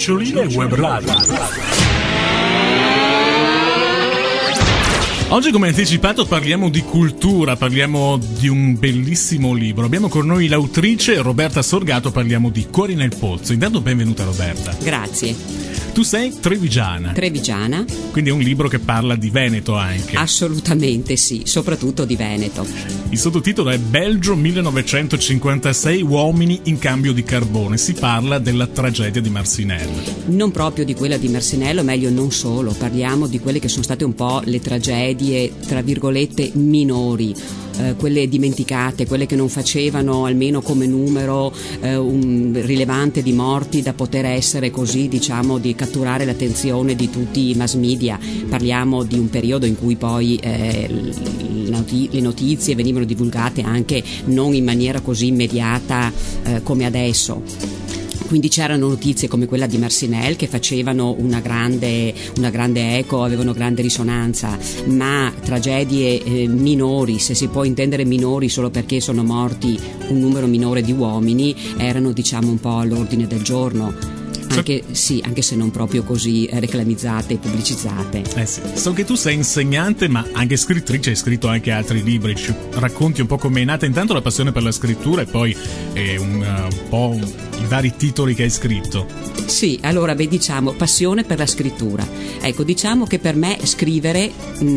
Noccioline Web Radio. Oggi, come anticipato, parliamo di cultura, parliamo di un bellissimo libro. Abbiamo con noi l'autrice Roberta Sorgato, parliamo di Cuori nel pozzo. Intanto benvenuta Roberta. Grazie. Tu sei trevigiana. Trevigiana. Quindi è un libro che parla di Veneto anche. Assolutamente sì, soprattutto di Veneto. Il sottotitolo è Belgio 1956, uomini in cambio di carbone. Si parla della tragedia di Marcinelle. Non proprio di quella di Marcinelle, o meglio non solo. Parliamo di quelle che sono state un po' le tragedie, tra virgolette, minori. Quelle dimenticate, quelle che non facevano almeno come numero un rilevante di morti da poter essere così, diciamo, di catturare l'attenzione di tutti i mass media. Parliamo di un periodo in cui poi le notizie venivano divulgate anche non in maniera così immediata come adesso. Quindi c'erano notizie come quella di Marcinelle che facevano una grande eco, avevano grande risonanza, ma tragedie minori, se si può intendere minori solo perché sono morti un numero minore di uomini, erano, diciamo, un po' all'ordine del giorno. Anche se non proprio così reclamizzate e pubblicizzate. Sì. So che tu sei insegnante ma anche scrittrice, hai scritto anche altri libri. Ci racconti un po' come è nata intanto la passione per la scrittura e poi un po' i vari titoli che hai scritto. Sì, allora diciamo passione per la scrittura. Ecco, diciamo che per me scrivere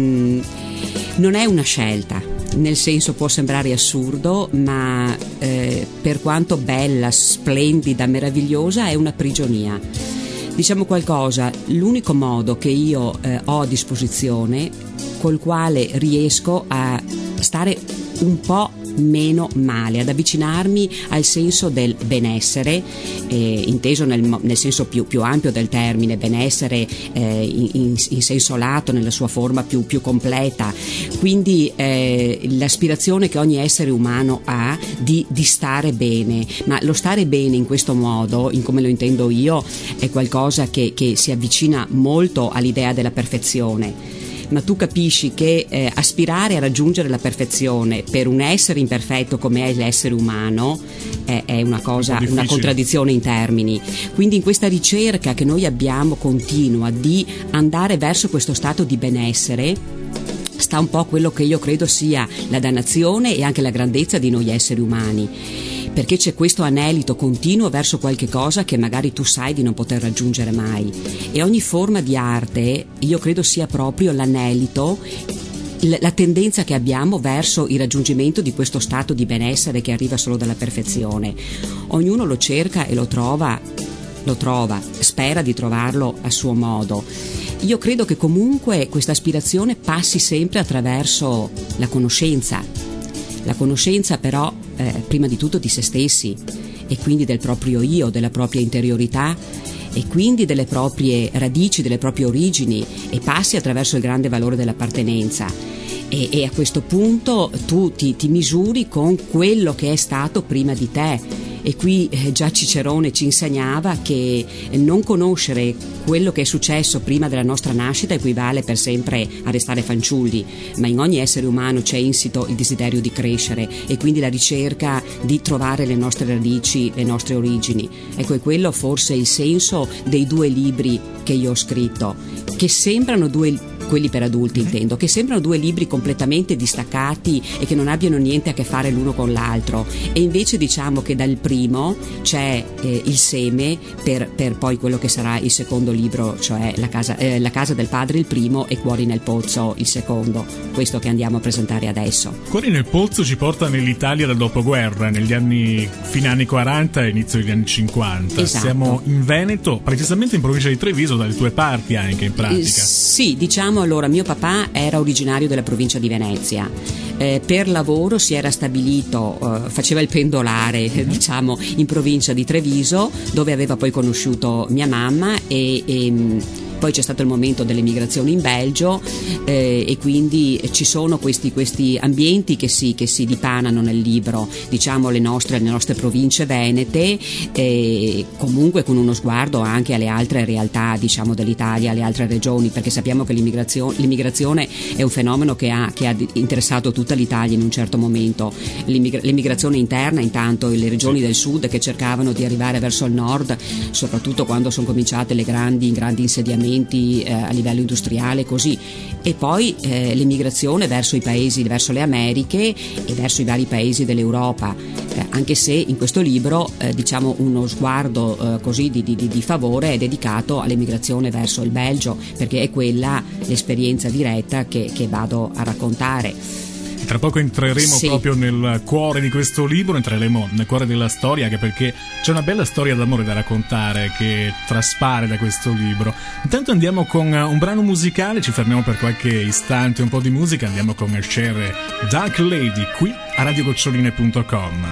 non è una scelta. Nel senso, può sembrare assurdo, ma per quanto bella, splendida, meravigliosa, è una prigionia. Diciamo qualcosa, l'unico modo che io ho a disposizione, col quale riesco a stare un po' meno male, ad avvicinarmi al senso del benessere, inteso nel senso più ampio del termine, benessere in senso lato, nella sua forma più completa. Quindi l'aspirazione che ogni essere umano ha di stare bene, ma lo stare bene in questo modo, in come lo intendo io, è qualcosa che si avvicina molto all'idea della perfezione. Ma tu capisci che aspirare a raggiungere la perfezione per un essere imperfetto come è l'essere umano è una cosa, una contraddizione in termini. Quindi in questa ricerca che noi abbiamo continua di andare verso questo stato di benessere sta un po' quello che io credo sia la dannazione e anche la grandezza di noi esseri umani, perché c'è questo anelito continuo verso qualche cosa che magari tu sai di non poter raggiungere mai, e ogni forma di arte io credo sia proprio l'anelito, la tendenza che abbiamo verso il raggiungimento di questo stato di benessere che arriva solo dalla perfezione. Ognuno lo cerca e lo trova, spera di trovarlo a suo modo. Io credo che comunque questa aspirazione passi sempre attraverso la conoscenza però prima di tutto di se stessi, e quindi del proprio io, della propria interiorità, e quindi delle proprie radici, delle proprie origini, e passi attraverso il grande valore dell'appartenenza. E a questo punto tu ti misuri con quello che è stato prima di te. E qui già Cicerone ci insegnava che non conoscere quello che è successo prima della nostra nascita equivale per sempre a restare fanciulli, ma in ogni essere umano c'è insito il desiderio di crescere e quindi la ricerca di trovare le nostre radici, le nostre origini. Ecco, è quello forse il senso dei 2 libri che io ho scritto, che sembrano quelli per adulti intendo, che sembrano 2 libri completamente distaccati e che non abbiano niente a che fare l'uno con l'altro, e invece diciamo che dal primo c'è il seme per poi quello che sarà il secondo libro, cioè la casa del padre il primo e Cuori nel pozzo il secondo, questo che andiamo a presentare adesso. Cuori nel pozzo ci porta nell'Italia del dopoguerra, negli fine anni 40 e inizio degli anni 50. Esatto. Siamo in Veneto, precisamente in provincia di Treviso, dalle tue parti anche in pratica. Sì, diciamo, allora mio papà era originario della provincia di Venezia, per lavoro si era stabilito, faceva il pendolare diciamo in provincia di Treviso, dove aveva poi conosciuto mia mamma e Poi c'è stato il momento dell'emigrazione in Belgio, e quindi ci sono questi ambienti che si dipanano nel libro, diciamo le nostre province venete, comunque con uno sguardo anche alle altre realtà, diciamo, dell'Italia, alle altre regioni, perché sappiamo che l'immigrazione è un fenomeno che ha interessato tutta l'Italia in un certo momento. L'immigrazione interna, intanto le regioni del sud che cercavano di arrivare verso il nord, soprattutto quando sono cominciate i grandi insediamenti a livello industriale, così, e poi l'immigrazione verso i paesi, verso le Americhe e verso i vari paesi dell'Europa, anche se in questo libro diciamo uno sguardo così di favore è dedicato all'emigrazione verso il Belgio, perché è quella l'esperienza diretta che vado a raccontare. Tra poco entreremo proprio nel cuore di questo libro, entreremo nel cuore della storia, anche perché c'è una bella storia d'amore da raccontare che traspare da questo libro. Intanto andiamo con un brano musicale, ci fermiamo per qualche istante, un po' di musica, andiamo con Cher, Dark Lady, qui a radiogocioline.com.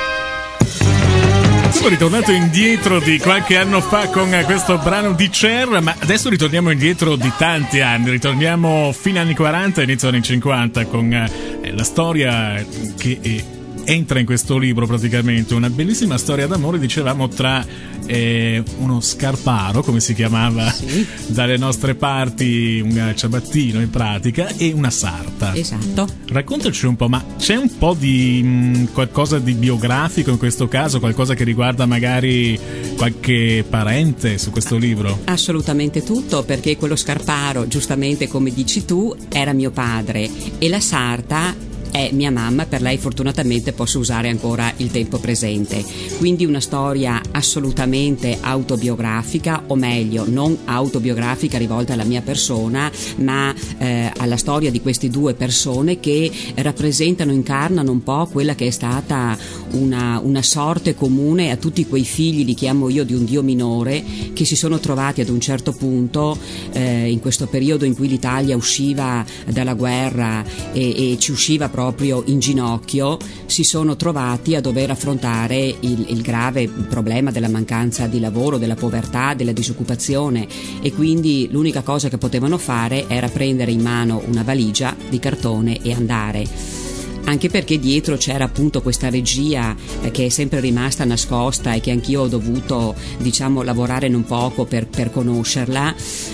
Siamo ritornato indietro di qualche anno fa con questo brano di Cher, ma adesso ritorniamo indietro di tanti anni, ritorniamo fine anni 40 inizio anni 50 con la storia che entra in questo libro, praticamente una bellissima storia d'amore, dicevamo, tra uno scarparo, come si chiamava dalle nostre parti, un ciabattino in pratica, e una sarta. Esatto. Raccontaci un po', ma c'è un po' di qualcosa di biografico in questo caso, qualcosa che riguarda magari qualche parente su questo libro? Assolutamente tutto, perché quello scarparo, giustamente come dici tu, era mio padre, e la sarta è mia mamma, per lei fortunatamente posso usare ancora il tempo presente. Quindi una storia assolutamente autobiografica, o meglio non autobiografica rivolta alla mia persona, ma alla storia di queste due persone che rappresentano, incarnano un po' quella che è stata una sorte comune a tutti quei figli, li chiamo io, di un Dio minore, che si sono trovati ad un certo punto in questo periodo in cui l'Italia usciva dalla guerra e ci usciva proprio in ginocchio, si sono trovati a dover affrontare il grave problema della mancanza di lavoro, della povertà, della disoccupazione, e quindi l'unica cosa che potevano fare era prendere in mano una valigia di cartone e andare. Anche perché dietro c'era appunto questa regia che è sempre rimasta nascosta e che anch'io ho dovuto, diciamo, lavorare non poco per conoscerla,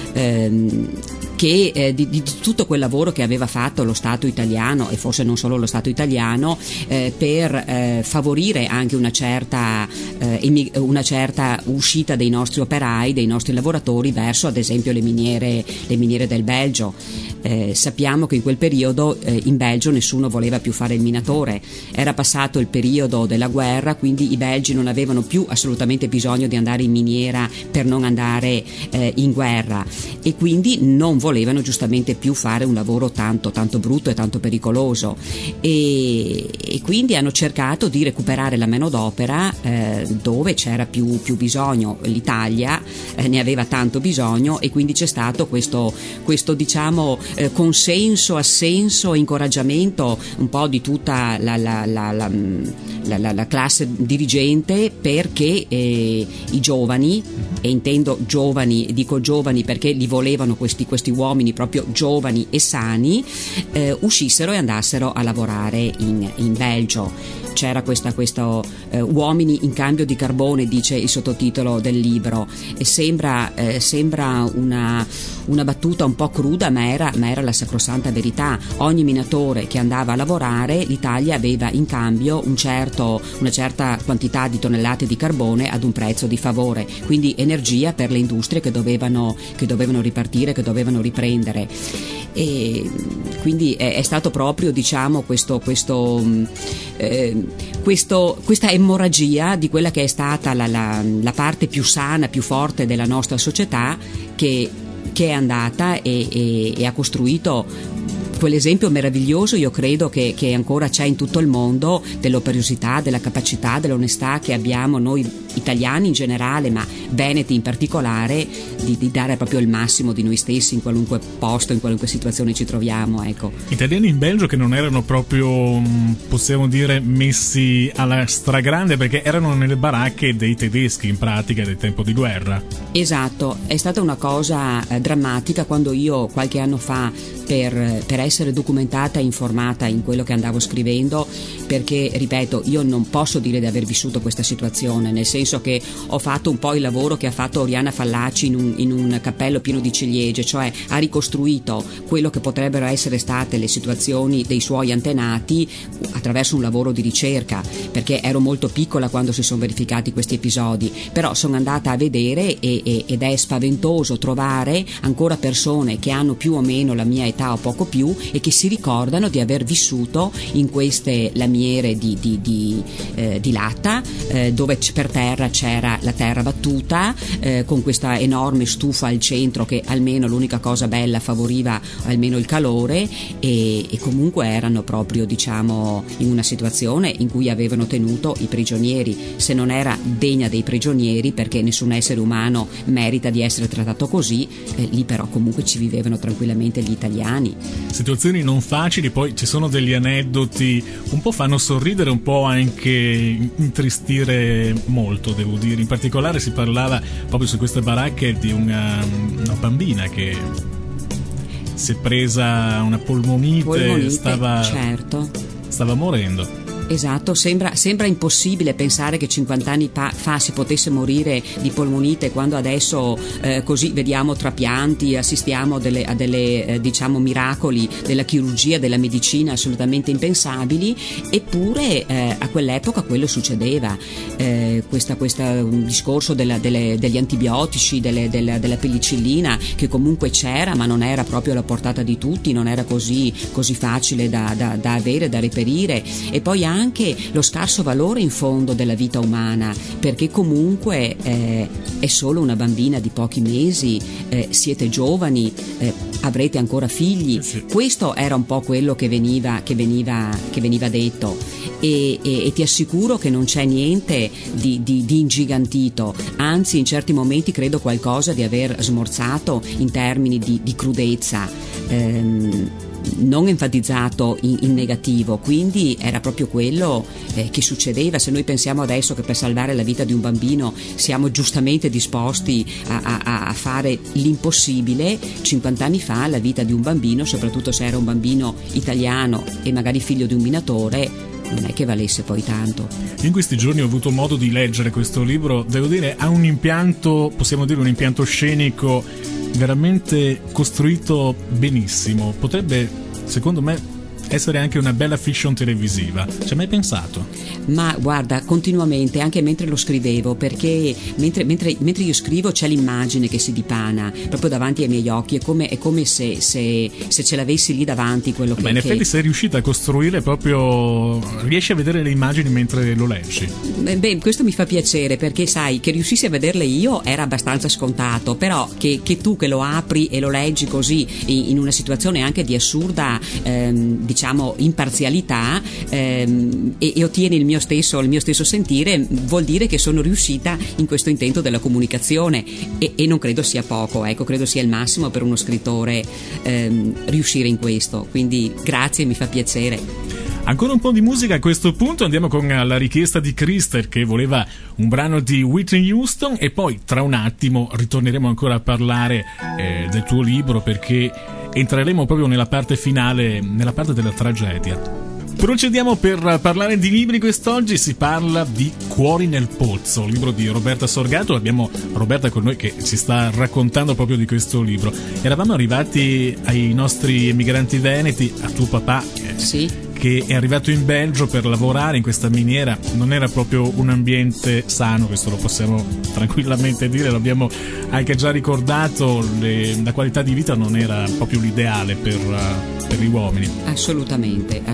che di tutto quel lavoro che aveva fatto lo Stato italiano, e forse non solo lo Stato italiano, per favorire anche una certa uscita dei nostri operai, dei nostri lavoratori verso ad esempio le miniere del Belgio. Sappiamo che in quel periodo in Belgio nessuno voleva più fare il minatore, era passato il periodo della guerra, quindi i belgi non avevano più assolutamente bisogno di andare in miniera per non andare in guerra, e quindi non volevano giustamente più fare un lavoro tanto brutto e tanto pericoloso, e quindi hanno cercato di recuperare la manodopera dove c'era più bisogno. L'Italia ne aveva tanto bisogno, e quindi c'è stato questo diciamo consenso, assenso, incoraggiamento un po' di tutta la classe dirigente, perché i giovani, e intendo giovani, dico giovani perché li volevano questi uomini proprio giovani e sani, uscissero e andassero a lavorare in Belgio. C'era questo uomini in cambio di carbone, dice il sottotitolo del libro, e sembra una battuta un po' cruda, ma era la sacrosanta verità. Ogni minatore che andava a lavorare, l'Italia aveva in cambio una certa quantità di tonnellate di carbone ad un prezzo di favore, quindi energia per le industrie che dovevano ripartire, che dovevano riprendere. E quindi è stato proprio, diciamo, questa emorragia di quella che è stata la parte più sana, più forte della nostra società, che è andata e ha costruito quell'esempio meraviglioso, io credo, che ancora c'è in tutto il mondo, dell'operiosità, della capacità, dell'onestà che abbiamo noi italiani in generale, ma veneti in particolare, di dare proprio il massimo di noi stessi in qualunque posto, in qualunque situazione ci troviamo, ecco. Italiani in Belgio che non erano proprio, possiamo dire, messi alla stragrande, perché erano nelle baracche dei tedeschi in pratica del tempo di guerra. Esatto, è stata una cosa drammatica quando io qualche anno fa, per essere documentata e informata in quello che andavo scrivendo, perché ripeto, io non posso dire di aver vissuto questa situazione, nel senso che ho fatto un po' il lavoro che ha fatto Oriana Fallaci in un cappello pieno di ciliegie, cioè ha ricostruito quello che potrebbero essere state le situazioni dei suoi antenati attraverso un lavoro di ricerca, perché ero molto piccola quando si sono verificati questi episodi, però sono andata a vedere ed è spaventoso trovare ancora persone che hanno più o meno la mia età o poco più e che si ricordano di aver vissuto in queste lamiere di latta, dove per terra c'era la terra battuta, con questa enorme stufa al centro che almeno l'unica cosa bella favoriva almeno il calore, e comunque erano proprio, diciamo, in una situazione in cui avevano tenuto i prigionieri, se non era degna dei prigionieri, perché nessun essere umano merita di essere trattato così, lì però comunque ci vivevano tranquillamente gli italiani. Situazioni non facili, poi ci sono degli aneddoti, un po' fanno sorridere, un po' anche intristire molto, devo dire. In particolare si parlava proprio su queste baracche di una bambina che si è presa una polmonite, certo. Stava morendo. Esatto, sembra impossibile pensare che 50 anni fa si potesse morire di polmonite, quando adesso così vediamo trapianti, assistiamo a delle diciamo miracoli della chirurgia, della medicina assolutamente impensabili, eppure a quell'epoca quello succedeva. Questo discorso degli antibiotici, della penicillina, che comunque c'era ma non era proprio alla portata di tutti, non era così facile da avere, da reperire, e poi anche lo scarso valore in fondo della vita umana, perché comunque è solo una bambina di pochi mesi, siete giovani, avrete ancora figli. Sì. Questo era un po' quello che veniva detto, e ti assicuro che non c'è niente di ingigantito, anzi in certi momenti credo qualcosa di aver smorzato in termini di crudezza, non enfatizzato in negativo, quindi era proprio quello che succedeva. Se noi pensiamo adesso che per salvare la vita di un bambino siamo giustamente disposti a fare l'impossibile, 50 anni fa la vita di un bambino, soprattutto se era un bambino italiano e magari figlio di un minatore, non è che valesse poi tanto. In questi giorni ho avuto modo di leggere questo libro, devo dire ha un impianto, possiamo dire un impianto scenico veramente costruito benissimo. Potrebbe, secondo me, essere anche una bella fiction televisiva. Ci hai mai pensato? Ma guarda, continuamente, anche mentre lo scrivevo, perché mentre io scrivo c'è l'immagine che si dipana proprio davanti ai miei occhi, è come se ce l'avessi lì davanti quello che... Ma in effetti sei riuscita a costruire proprio, riesci a vedere le immagini mentre lo leggi? Beh, questo mi fa piacere, perché sai, che riuscissi a vederle io era abbastanza scontato, però che tu che lo apri e lo leggi così in una situazione anche di assurda diciamo imparzialità, e ottieni il mio stesso sentire, vuol dire che sono riuscita in questo intento della comunicazione, e non credo sia poco, ecco, credo sia il massimo per uno scrittore riuscire in questo, quindi grazie, mi fa piacere. Ancora un po' di musica a questo punto, andiamo con la richiesta di Christer che voleva un brano di Whitney Houston, e poi tra un attimo ritorneremo ancora a parlare del tuo libro, perché entreremo proprio nella parte finale, nella parte della tragedia. Procediamo per parlare di libri. Quest'oggi si parla di Cuori nel pozzo, libro di Roberta Sorgato. Abbiamo Roberta con noi che ci sta raccontando proprio di questo libro. Eravamo arrivati ai nostri emigranti veneti, a tuo papà, sì, che è arrivato in Belgio per lavorare in questa miniera. Non era proprio un ambiente sano, questo lo possiamo tranquillamente dire, l'abbiamo anche già ricordato, la qualità di vita non era proprio l'ideale per gli uomini. Assolutamente.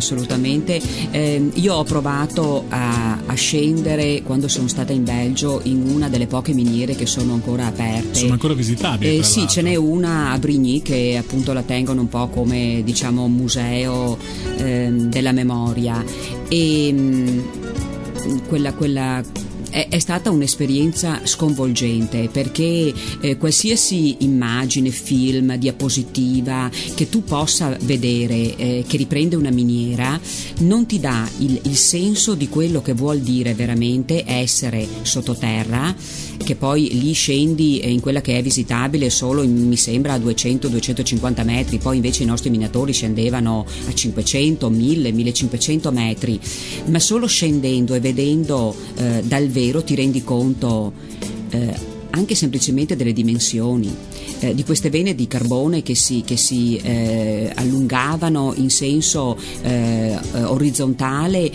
Io ho provato a scendere quando sono stata in Belgio in una delle poche miniere che sono ancora aperte. Sono ancora visitabili? Sì, ce n'è una a Brigny che appunto la tengono un po' come, diciamo, museo della memoria, e quella è stata un'esperienza sconvolgente, perché qualsiasi immagine, film, diapositiva che tu possa vedere che riprende una miniera non ti dà il senso di quello che vuol dire veramente essere sottoterra, che poi lì scendi in quella che è visitabile solo mi sembra a 200-250 metri, poi invece i nostri minatori scendevano a 500, 1000, 1500 metri, ma solo scendendo e vedendo dal vero ti rendi conto anche semplicemente delle dimensioni di queste vene di carbone che si allungavano in senso orizzontale,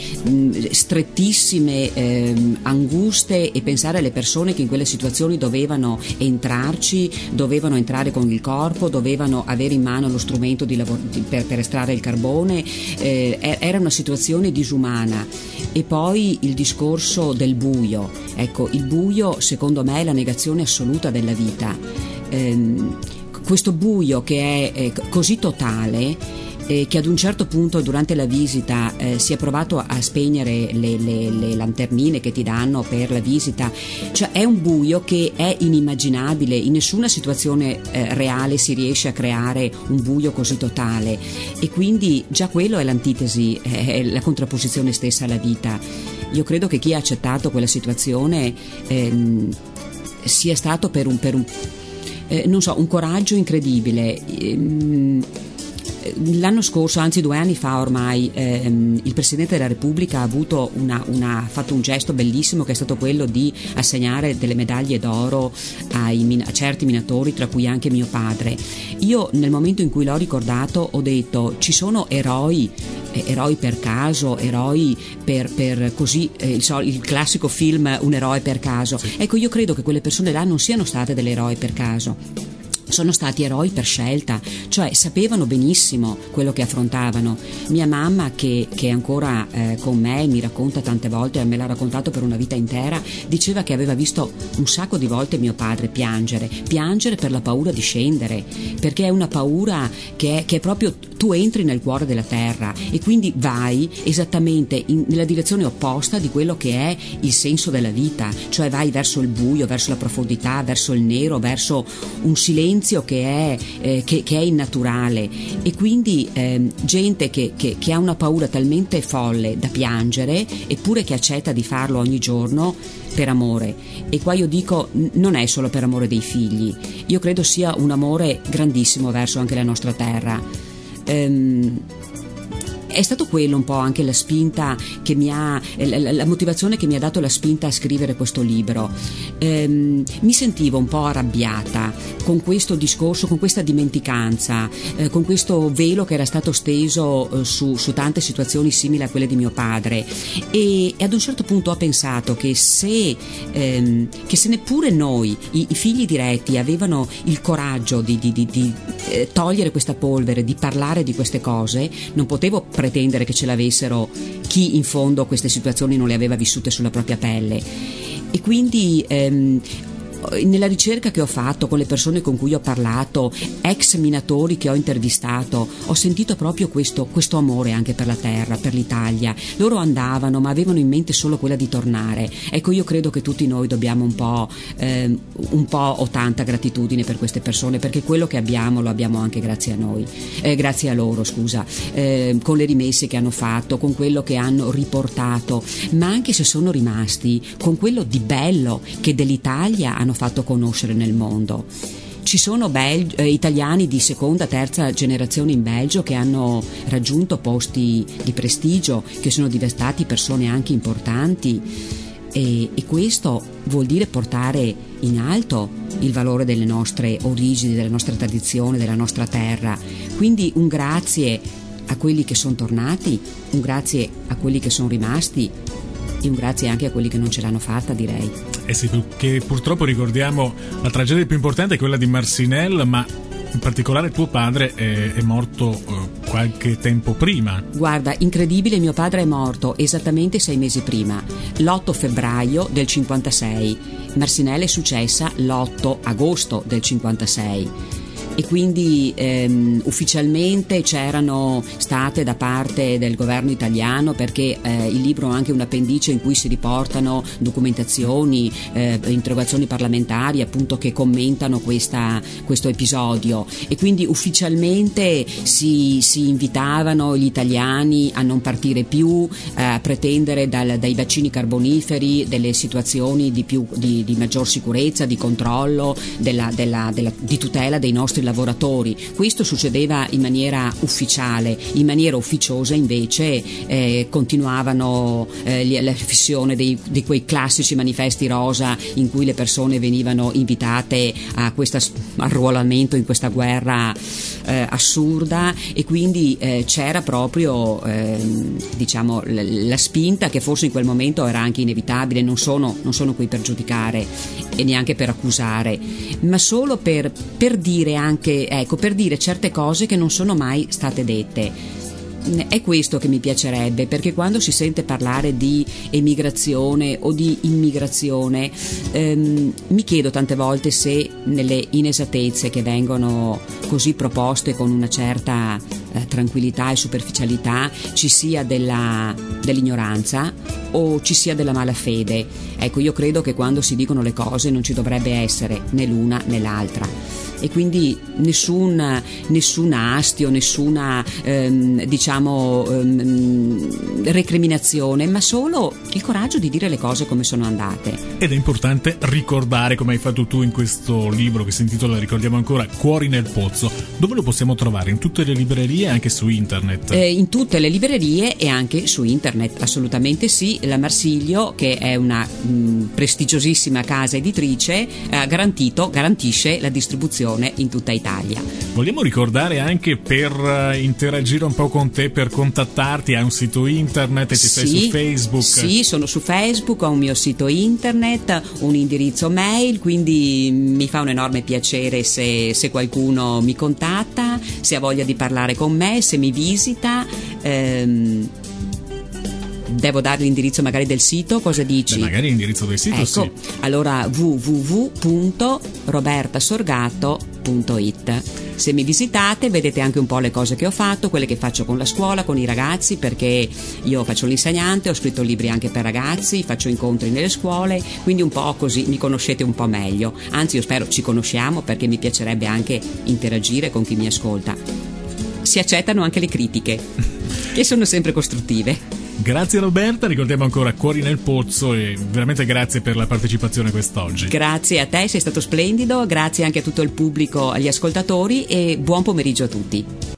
strettissime, anguste, e pensare alle persone che in quelle situazioni dovevano entrare con il corpo, dovevano avere in mano lo strumento per estrarre il carbone, era una situazione disumana. E poi il discorso del buio, ecco, il buio secondo me è la negazione assoluta della vita. Questo buio che è così totale che ad un certo punto durante la visita si è provato a spegnere le lanternine che ti danno per la visita, cioè è un buio che è inimmaginabile, in nessuna situazione reale si riesce a creare un buio così totale, e quindi già quello è l'antitesi, è la contrapposizione stessa alla vita. Io credo che chi ha accettato quella situazione sia stato per un coraggio incredibile. L'anno scorso, anzi 2 anni fa ormai, il Presidente della Repubblica ha avuto fatto un gesto bellissimo, che è stato quello di assegnare delle medaglie d'oro a certi minatori, tra cui anche mio padre. Io nel momento in cui l'ho ricordato ho detto: ci sono eroi per caso, eroi per così, il classico film Un eroe per caso. Sì. Ecco, io credo che quelle persone là non siano state delle eroi per caso, sono stati eroi per scelta, cioè sapevano benissimo quello che affrontavano. Mia mamma, che è ancora con me, mi racconta tante volte, me l'ha raccontato per una vita intera, diceva che aveva visto un sacco di volte mio padre piangere per la paura di scendere, perché è una paura che è proprio, tu entri nel cuore della terra e quindi vai esattamente nella direzione opposta di quello che è il senso della vita, cioè vai verso il buio, verso la profondità, verso il nero, verso un silenzio che è innaturale, e quindi gente che ha una paura talmente folle da piangere, eppure che accetta di farlo ogni giorno per amore. E qua io dico, non è solo per amore dei figli, io credo sia un amore grandissimo verso anche la nostra terra. È stato quello un po' anche la spinta che la motivazione che mi ha dato la spinta a scrivere questo libro. Mi sentivo un po' arrabbiata con questo discorso, con questa dimenticanza, con questo velo che era stato steso su tante situazioni simili a quelle di mio padre, e ad un certo punto ho pensato che se neppure noi, i figli diretti, avevano il coraggio di togliere questa polvere, di parlare di queste cose, non potevo pretendere che ce l'avessero chi in fondo queste situazioni non le aveva vissute sulla propria pelle. E quindi nella ricerca che ho fatto con le persone con cui ho parlato, ex minatori che ho intervistato, ho sentito proprio questo amore anche per la terra, per l'Italia. Loro andavano ma avevano in mente solo quella di tornare. Ecco, io credo che tutti noi dobbiamo un po' o tanta gratitudine per queste persone, perché quello che abbiamo lo abbiamo anche grazie a noi, grazie a loro, scusa, con le rimesse che hanno fatto, con quello che hanno riportato, ma anche se sono rimasti con quello di bello che dell'Italia hanno fatto conoscere nel mondo. Ci sono italiani di seconda, terza generazione in Belgio che hanno raggiunto posti di prestigio, che sono diventati persone anche importanti, e questo vuol dire portare in alto il valore delle nostre origini, della nostra tradizione, della nostra terra. Quindi un grazie a quelli che sono tornati, un grazie a quelli che sono rimasti, e un grazie anche a quelli che non ce l'hanno fatta, direi. Sì, che purtroppo ricordiamo la tragedia più importante è quella di Marcinelle, ma in particolare tuo padre è morto qualche tempo prima. Guarda, incredibile, mio padre è morto esattamente 6 mesi prima, l'8 febbraio del 56. Marcinelle è successa l'8 agosto del 56. e quindi ufficialmente c'erano state da parte del governo italiano, perché il libro ha anche un appendice in cui si riportano documentazioni, interrogazioni parlamentari appunto che commentano questo episodio, e quindi ufficialmente si invitavano gli italiani a non partire più, a pretendere dai bacini carboniferi delle situazioni di maggior sicurezza, di controllo, di tutela dei nostri lavoratori. Questo succedeva in maniera ufficiale. In maniera ufficiosa invece continuavano la fissione di quei classici manifesti rosa in cui le persone venivano invitate a questo arruolamento in questa guerra assurda, e quindi c'era proprio diciamo la spinta, che forse in quel momento era anche inevitabile. Non sono qui per giudicare e neanche per accusare, ma solo per dire anche, per dire certe cose che non sono mai state dette. È questo che mi piacerebbe, perché quando si sente parlare di emigrazione o di immigrazione, mi chiedo tante volte se nelle inesattezze che vengono così proposte con una certa tranquillità e superficialità ci sia dell'ignoranza o ci sia della malafede. Ecco, io credo che quando si dicono le cose non ci dovrebbe essere né l'una né l'altra, e quindi nessun astio, nessuna recriminazione, ma solo il coraggio di dire le cose come sono andate. Ed è importante ricordare, come hai fatto tu in questo libro che si intitola, ricordiamo ancora, Cuori nel pozzo. Dove lo possiamo trovare? In tutte le librerie e anche su internet? In tutte le librerie e anche su internet, assolutamente sì. La Marsilio, che è una prestigiosissima casa editrice, garantisce la distribuzione in tutta Italia. Vogliamo ricordare anche, per interagire un po' con te, per contattarti, hai un sito internet, sei su Facebook? Sì, sono su Facebook, ho un mio sito internet, un indirizzo mail, quindi mi fa un enorme piacere se qualcuno mi contatta, se ha voglia di parlare con me, se mi visita. Devo dare l'indirizzo magari del sito, cosa dici? Magari l'indirizzo del sito, ecco, sì. Allora www.robertasorgato.it. Se mi visitate vedete anche un po' le cose che ho fatto, quelle che faccio con la scuola, con i ragazzi, perché io faccio l'insegnante, ho scritto libri anche per ragazzi, faccio incontri nelle scuole, quindi un po' così mi conoscete un po' meglio. Anzi, io spero ci conosciamo, perché mi piacerebbe anche interagire con chi mi ascolta. Si accettano anche le critiche, che sono sempre costruttive. Grazie Roberta, ricordiamo ancora Cuori nel pozzo, e veramente grazie per la partecipazione quest'oggi. Grazie a te, sei stato splendido, grazie anche a tutto il pubblico, agli ascoltatori, e buon pomeriggio a tutti.